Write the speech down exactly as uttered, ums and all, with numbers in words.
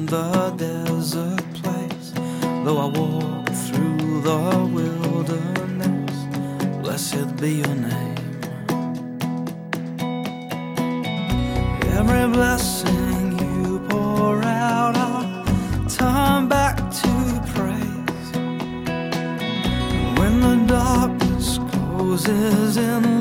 the desert place. Though I walk through the wilderness, blessed be your name. Every blessing you pour out, I'll turn back to praise. When the darkness closes in